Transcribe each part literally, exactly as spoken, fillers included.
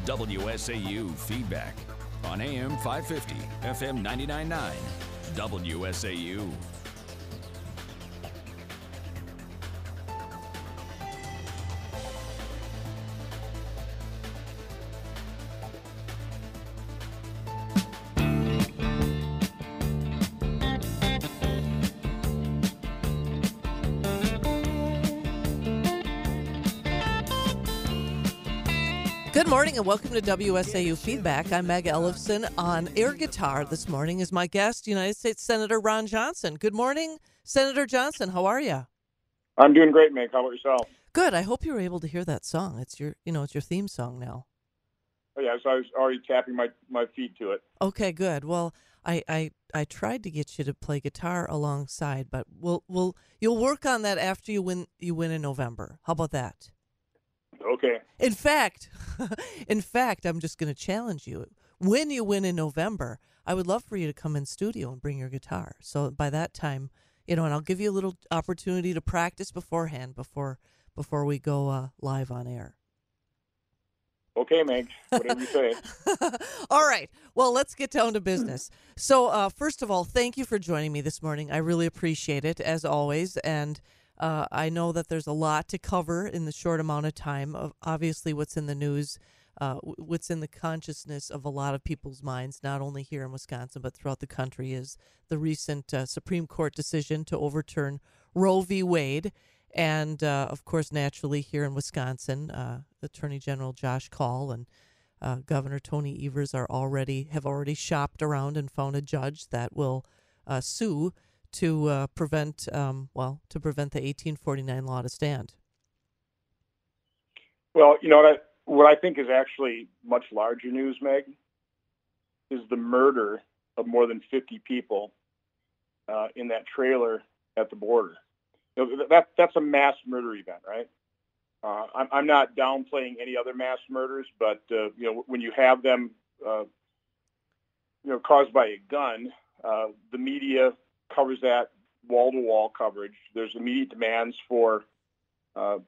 W S A U Feedback on A M five fifty, F M ninety-nine point nine, W S A U. Good morning and welcome to W S A U Feedback. I'm Meg Ellefson. On air guitar this morning is my guest, United States Senator Ron Johnson. Good morning, Senator Johnson. How are you? I'm doing great, Meg. How about yourself? Good. I hope you were able to hear that song. It's your, you know, it's your theme song now. Oh, yeah, so I was already tapping my, my feet to it. Okay, good. Well, I, I I tried to get you to play guitar alongside, but we'll we'll you'll work on that after you win you win in November. How about that? Okay. In fact, in fact, I'm just going to challenge you. When you win in November, I would love for you to come in studio and bring your guitar. So by that time, you know, and I'll give you a little opportunity to practice beforehand before before we go uh, live on air. Okay, Meg. Whatever you say. All right. Well, let's get down to business. So, uh, first of all, thank you for joining me this morning. I really appreciate it, as always. And uh, I know that there's a lot to cover in the short amount of time. Of obviously, what's in the news, uh, what's in the consciousness of a lot of people's minds, not only here in Wisconsin, but throughout the country, is the recent uh, Supreme Court decision to overturn Roe v. Wade. And, uh, of course, naturally, here in Wisconsin, uh, Attorney General Josh Kaul and uh, Governor Tony Evers are already have already shopped around and found a judge that will uh, sue to uh, prevent, um, well, to prevent the eighteen forty-nine law to stand. Well, you know, what I, what I think is actually much larger news, Meg, is the murder of more than fifty people uh, in that trailer at the border. You know, that that's a mass murder event, right? Uh, I'm, I'm not downplaying any other mass murders, but uh, you know, when you have them, uh, you know, caused by a gun, uh, the media covers that wall-to-wall coverage. There's immediate demands for uh,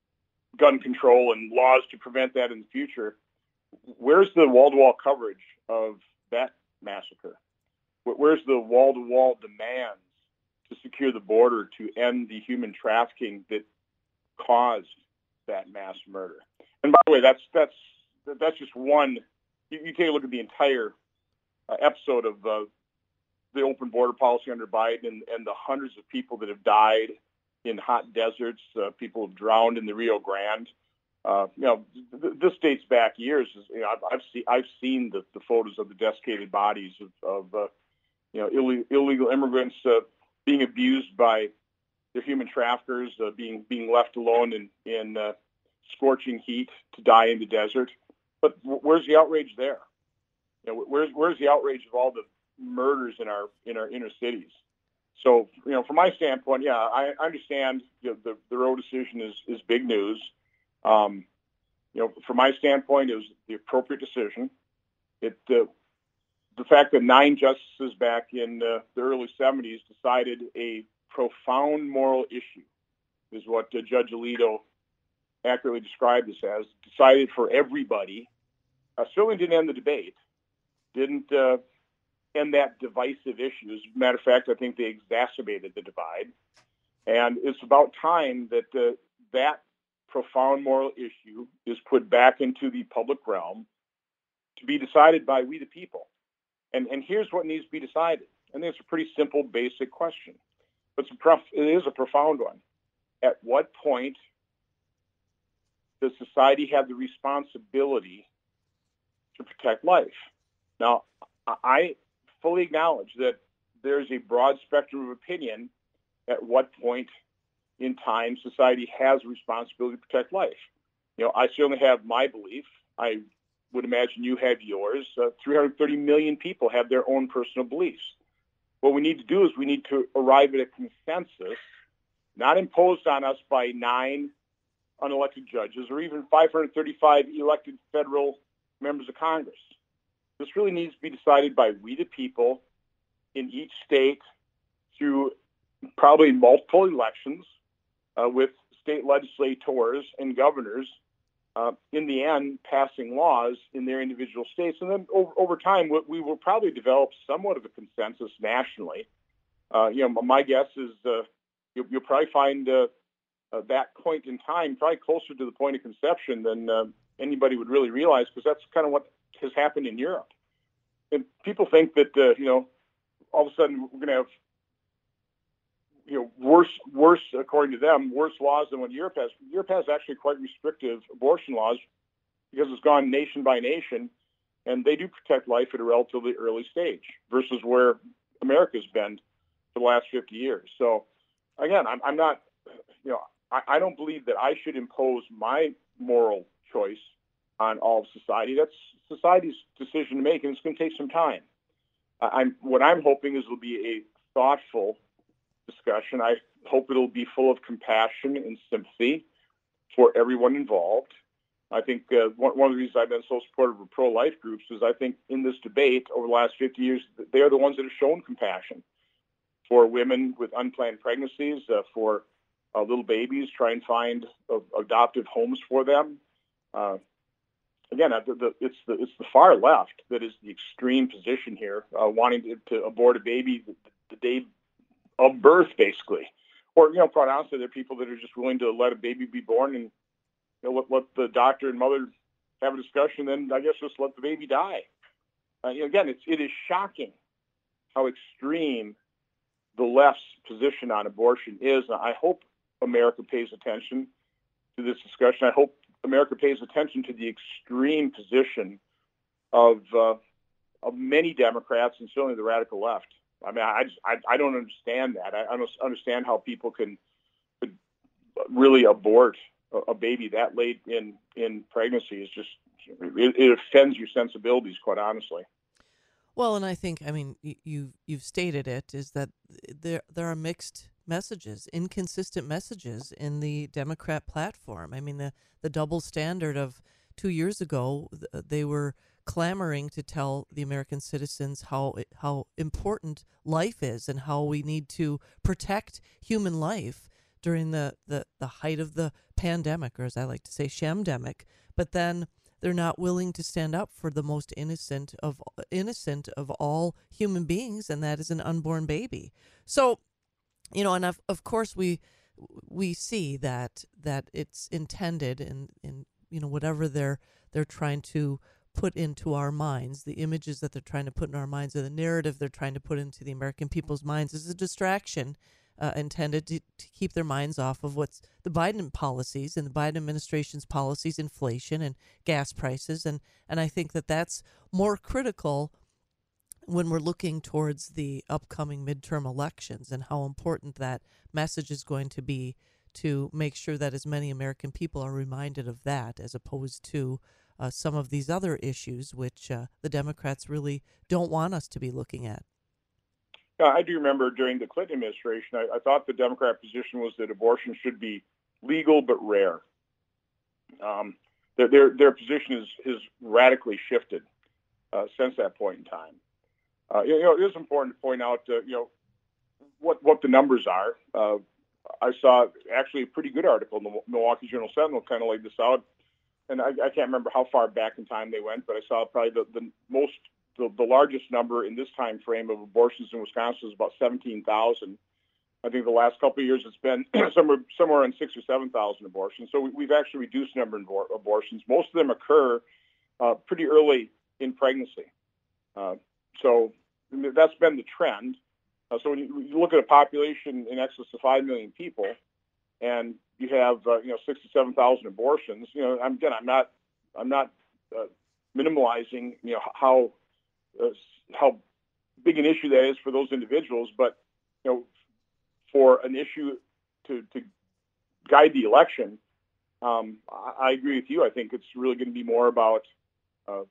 gun control and laws to prevent that in the future. Where's the wall-to-wall coverage of that massacre? Where's the wall-to-wall demands to secure the border to end the human trafficking that caused that mass murder? And by the way, that's that's that's just one. You, you take a look at the entire uh, episode of uh, the open border policy under Biden and, and the hundreds of people that have died in hot deserts. Uh, people have drowned in the Rio Grande. Uh, you know, th- this dates back years. You know, I've, I've seen I've seen the, the photos of the desiccated bodies of, of uh, you know Ill- illegal immigrants uh, being abused by their human traffickers, uh, being being left alone in in uh, scorching heat to die in the desert. But w- where's the outrage there? You know, where's where's the outrage of all the murders in our in our inner cities? So, you know, from my standpoint, yeah, I understand you know, the the Roe decision is is big news. Um, you know, from my standpoint, it was the appropriate decision. It uh, the fact that nine justices back in uh, the early seventies decided a profound moral issue is what uh, Judge Alito accurately described this as, decided for everybody, uh, certainly didn't end the debate, didn't uh, end that divisive issue. As a matter of fact, I think they exacerbated the divide. And it's about time that uh, that profound moral issue is put back into the public realm to be decided by we the people. And and here's what needs to be decided. I think it's a pretty simple, basic question. But it's a prof- it is a profound one. At what point does society have the responsibility to protect life? Now, I fully acknowledge that there's a broad spectrum of opinion at what point in time society has a responsibility to protect life. You know, I certainly have my belief. I would imagine you have yours. Uh, three hundred thirty million people have their own personal beliefs. What we need to do is we need to arrive at a consensus, not imposed on us by nine unelected judges or even five hundred thirty-five elected federal members of Congress. This really needs to be decided by we the people in each state through probably multiple elections uh, with state legislators and governors uh, in the end, passing laws in their individual states. And then over, over time, we, we will probably develop somewhat of a consensus nationally. Uh, you know, my guess is uh, you'll, you'll probably find uh, uh, that point in time probably closer to the point of conception than uh, anybody would really realize, because that's kind of what has happened in Europe. And people think that, uh, you know, all of a sudden we're going to have, you know, worse, worse, according to them, worse laws than what Europe has. Europe has actually quite restrictive abortion laws because it's gone nation by nation, and they do protect life at a relatively early stage versus where America's been for the last fifty years. So, again, I'm, I'm not, you know, I, I don't believe that I should impose my moral choice on all of society. That's society's decision to make, and it's going to take some time. I'm, what I'm hoping is it'll be a thoughtful discussion. I hope it'll be full of compassion and sympathy for everyone involved. I think uh, one, one of the reasons I've been so supportive of pro-life groups is I think in this debate over the last fifty years, they are the ones that have shown compassion for women with unplanned pregnancies, uh, for uh, little babies, try and find uh, adoptive homes for them. Uh, Again, the, the, it's the it's the far left that is the extreme position here, uh, wanting to, to abort a baby the, the day of birth, basically. Or, you know, quite honestly, there are people that are just willing to let a baby be born and, you know, let, let the doctor and mother have a discussion, then I guess just let the baby die. Uh, you know, again, it's it is shocking how extreme the left's position on abortion is. And I hope America pays attention to this discussion. I hope America pays attention to the extreme position of uh, of many Democrats and certainly the radical left. I mean, I just, I, I don't understand that. I, I don't understand how people can could really abort a, a baby that late in, in pregnancy. It's just it, it offends your sensibilities, quite honestly. Well, and I think, I mean, you, you've you've stated it, is that there there are mixed messages, inconsistent messages in the Democrat platform. I mean, the, the double standard of two years ago, they were clamoring to tell the American citizens how how important life is and how we need to protect human life during the, the, the height of the pandemic, or as I like to say, shamdemic. But then they're not willing to stand up for the most innocent of innocent of all human beings, and that is an unborn baby. So, you know, and of, of course we we see that that it's intended in, in you know whatever they're they're trying to put into our minds, the images that they're trying to put in our minds, or the narrative they're trying to put into the American people's minds, is a distraction uh, intended to, to keep their minds off of what's the Biden policies and the Biden administration's policies, inflation and gas prices, and and I think that that's more critical when we're looking towards the upcoming midterm elections, and how important that message is going to be to make sure that as many American people are reminded of that, as opposed to uh, some of these other issues which uh, the Democrats really don't want us to be looking at. Yeah, I do remember during the Clinton administration, I, I thought the Democrat position was that abortion should be legal but rare. Um, their, their their position is is radically shifted uh, since that point in time. Uh, you know, it is important to point out, uh, you know, what what the numbers are. Uh, I saw actually a pretty good article in the Milwaukee Journal Sentinel kind of laid this out, and I, I can't remember how far back in time they went, but I saw probably the, the most, the, the largest number in this time frame of abortions in Wisconsin is about seventeen thousand. I think the last couple of years it's been somewhere somewhere around six or seven thousand abortions. So we, we've actually reduced the number of abor- abortions. Most of them occur uh, pretty early in pregnancy. Uh, so that's been the trend. Uh, so when you, when you look at a population in excess of five million people, and you have uh, you know sixty-seven thousand abortions, you know, I'm, again, I'm not I'm not uh, minimalizing you know how uh, how big an issue that is for those individuals, but you know, for an issue to to guide the election, um, I, I agree with you. I think it's really going to be more about uh,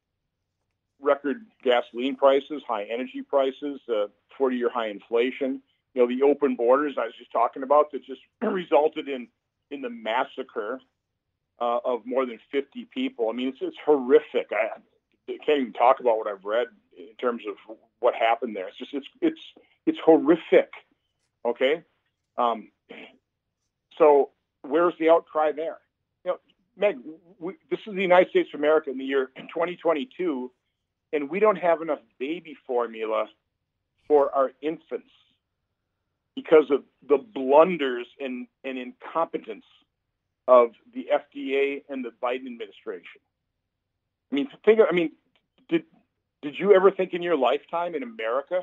record gasoline prices, high energy prices, uh, forty-year high inflation. You know, the open borders I was just talking about that just resulted in in the massacre uh, of more than fifty people. I mean, it's it's horrific. I, I can't even talk about what I've read in terms of what happened there. It's just it's it's it's horrific. Okay, um, so where's the outcry there? You know, Meg, we, this is the United States of America in the year twenty twenty-two, and we don't have enough baby formula for our infants because of the blunders and, and incompetence of the F D A and the Biden administration. I mean, think. I mean, did did you ever think in your lifetime in America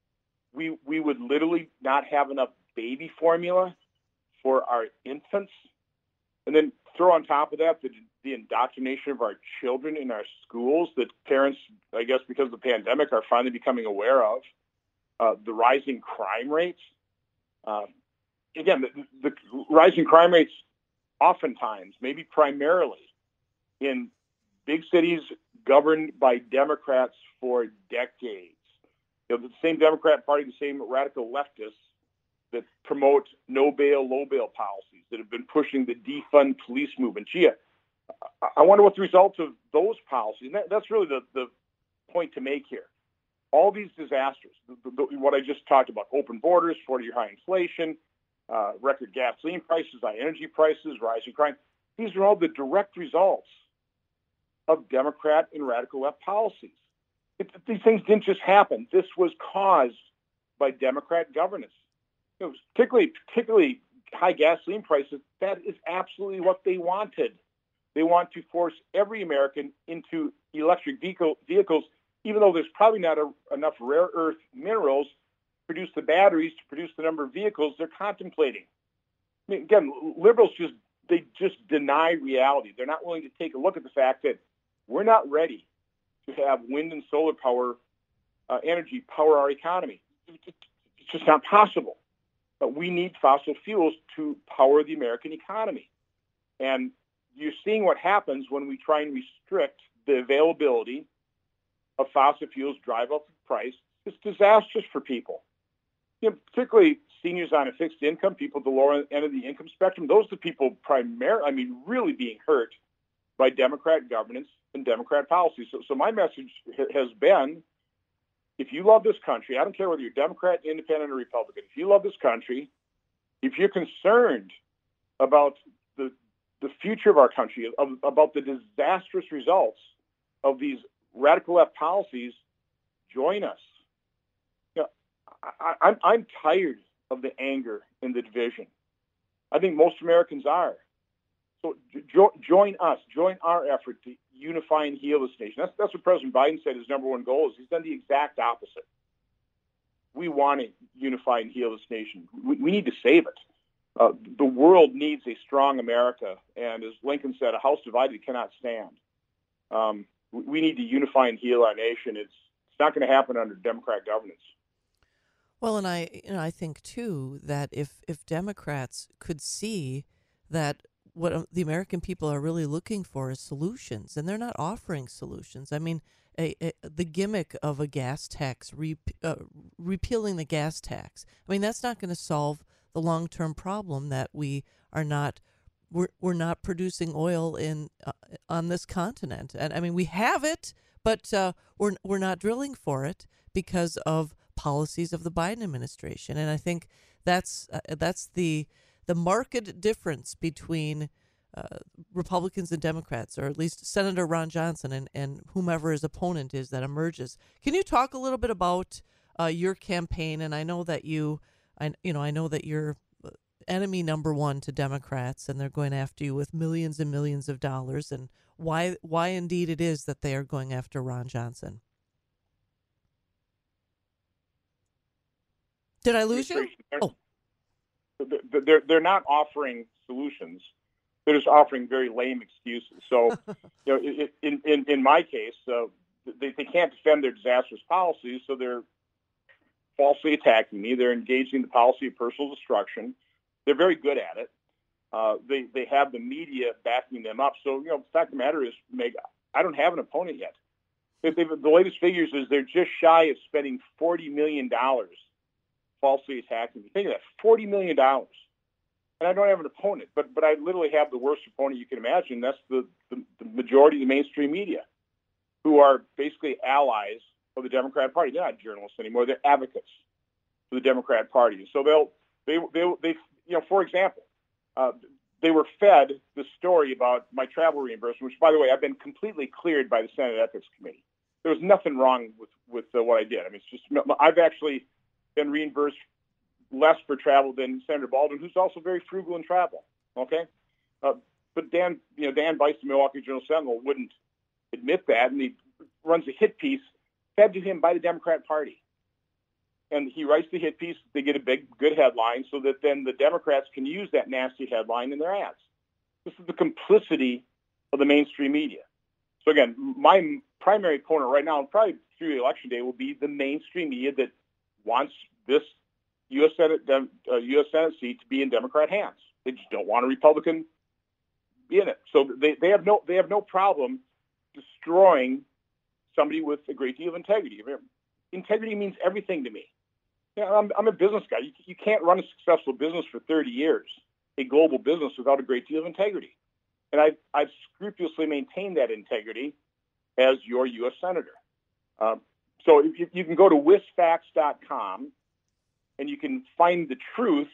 we we would literally not have enough baby formula for our infants? And then throw on top of that the, the indoctrination of our children in our schools that parents, I guess because of the pandemic, are finally becoming aware of, uh, the rising crime rates. Uh, again, the, the rising crime rates oftentimes, maybe primarily, in big cities governed by Democrats for decades. You know, the same Democrat Party, the same radical leftists that promote no bail, low bail policies that have been pushing the defund police movement. Gee, I wonder what the results of those policies, and that, that's really the, the point to make here. All these disasters, the, the, what I just talked about, open borders, forty-year high inflation, uh, record gasoline prices, high energy prices, rising crime, these are all the direct results of Democrat and radical left policies. It, these things didn't just happen. This was caused by Democrat governance. You know, particularly, particularly high gasoline prices, that is absolutely what they wanted. They want to force every American into electric vehicle, vehicles, even though there's probably not a, enough rare earth minerals to produce the batteries to produce the number of vehicles they're contemplating. I mean, again, liberals just they just deny reality. They're not willing to take a look at the fact that we're not ready to have wind and solar power uh, energy power our economy. It's just not possible. But we need fossil fuels to power the American economy. And you're seeing what happens when we try and restrict the availability of fossil fuels, drive up the price. It's disastrous for people. You know, particularly seniors on a fixed income, people at the lower end of the income spectrum. Those are the people primarily, I mean, really being hurt by Democrat governance and Democrat policy. So, so my message has been, if you love this country, I don't care whether you're Democrat, Independent, or Republican, if you love this country, if you're concerned about the the future of our country, of, about the disastrous results of these radical left policies, join us. You know, I, I'm, I'm tired of the anger and the division. I think most Americans are. So jo- join us, join our effort to unify and heal this nation. That's, that's what President Biden said his number one goal is. He's done the exact opposite. We want to unify and heal this nation. We, we need to save it. Uh, the world needs a strong America. And as Lincoln said, a house divided cannot stand. Um, we, we need to unify and heal our nation. It's, it's not going to happen under Democrat governance. Well, and I, you know, I think, too, that if, if Democrats could see that what the American people are really looking for is solutions, and they're not offering solutions. I mean, a, a, the gimmick of a gas tax, re, uh, repealing the gas tax, I mean, that's not going to solve the long-term problem that we are not, we're, we're not producing oil in uh, on this continent. And I mean, we have it, but uh, we're we're not drilling for it because of policies of the Biden administration. And I think that's uh, that's the the marked difference between uh, Republicans and Democrats, or at least Senator Ron Johnson and, and whomever his opponent is that emerges. Can you talk a little bit about uh, your campaign? And I know that you, I you know, I know that you're enemy number one to Democrats, and they're going after you with millions and millions of dollars. And why why indeed it is that they are going after Ron Johnson. Did I lose you? Oh. They're, they're not offering solutions. They're just offering very lame excuses. So, you know, in, in, in my case, uh, they, they can't defend their disastrous policies, so they're falsely attacking me. They're engaging the policy of personal destruction. They're very good at it. Uh, they, they have the media backing them up. So, you know, the fact of the matter is, Meg, I don't have an opponent yet. They, the latest figures is they're just shy of spending forty million dollars falsely attacking me. Think of that, forty million dollars. And I don't have an opponent, but but I literally have the worst opponent you can imagine. That's the, the, the majority of the mainstream media, who are basically allies of the Democrat Party. They're not journalists anymore. They're advocates for the Democrat Party. So they'll, they, they, they you know, for example, uh, they were fed the story about my travel reimbursement, which, by the way, I've been completely cleared by the Senate Ethics Committee. There was nothing wrong with, with uh, what I did. I mean, it's just, I've actually been reimbursed less for travel than Senator Baldwin, who's also very frugal in travel. Okay. Uh, but Dan, you know, Dan Bice, the Milwaukee Journal Sentinel, wouldn't admit that. And he runs a hit piece fed to him by the Democrat Party. And he writes the hit piece. They get a big, good headline so that then the Democrats can use that nasty headline in their ads. This is the complicity of the mainstream media. So again, my primary opponent right now, and probably through the election day, will be the mainstream media that wants this U S Senate uh, U S Senate seat to be in Democrat hands. They just don't want a Republican in it. So they, they have no they have no problem destroying somebody with a great deal of integrity. I mean, integrity means everything to me. You know, I'm, I'm a business guy. You, you can't run a successful business for thirty years, a global business, without a great deal of integrity. And I've, I've scrupulously maintained that integrity as your U S Senator. Um, so you, you can go to wis facts dot com and you can find the truth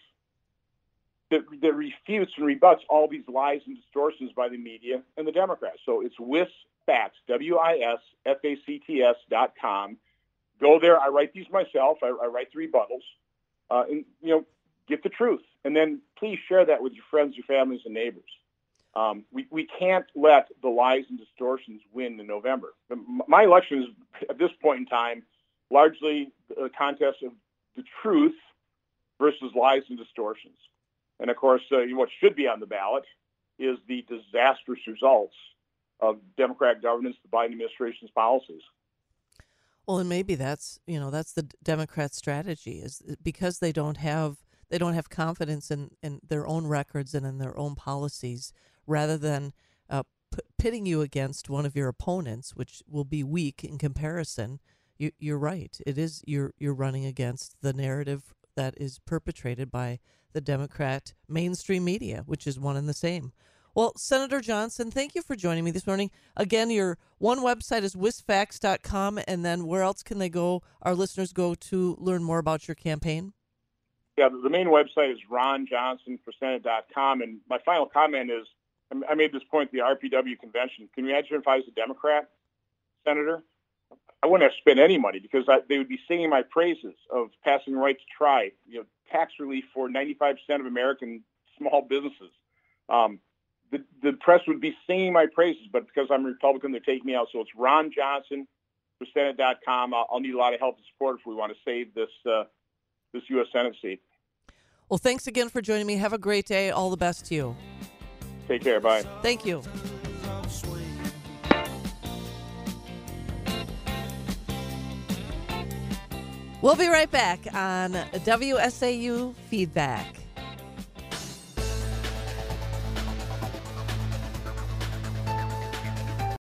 that, that refutes and rebuts all these lies and distortions by the media and the Democrats. So it's WisFacts, W I S F A C T S dot com. Go there. I write these myself. I, I write the rebuttals. Uh, and, you know, get the truth. And then please share that with your friends, your families, and neighbors. Um, we, we can't let the lies and distortions win in November. My election is, at this point in time, largely a contest of the truth versus lies and distortions. And, of course, uh, what should be on the ballot is the disastrous results of Democrat governance, the Biden administration's policies. Well, and maybe that's, you know, that's the Democrat strategy, is because they don't have they don't have confidence in, in their own records and in their own policies, rather than uh, p- pitting you against one of your opponents, which will be weak in comparison. You, you're right. It is you're you're running against the narrative that is perpetrated by the Democrat mainstream media, which is one and the same. Well, Senator Johnson, thank you for joining me this morning. Again, your one website is wis facts dot com, and then where else can they go, our listeners go, to learn more about your campaign? Yeah, the main website is ron johnson for senate dot com, and my final comment is, I made this point at the R P W convention. Can you imagine if I was a Democrat senator? I wouldn't have to spend any money because I, they would be singing my praises of passing right to try, you know, tax relief for ninety-five percent of American small businesses. Um, the, the press would be singing my praises, but because I'm a Republican, they're taking me out. So it's ron johnson for senate dot com. I'll, I'll need a lot of help and support if we want to save this uh, this U S Senate seat. Well, thanks again for joining me. Have a great day. All the best to you. Take care. Bye. Thank you. We'll be right back on W S A U Feedback.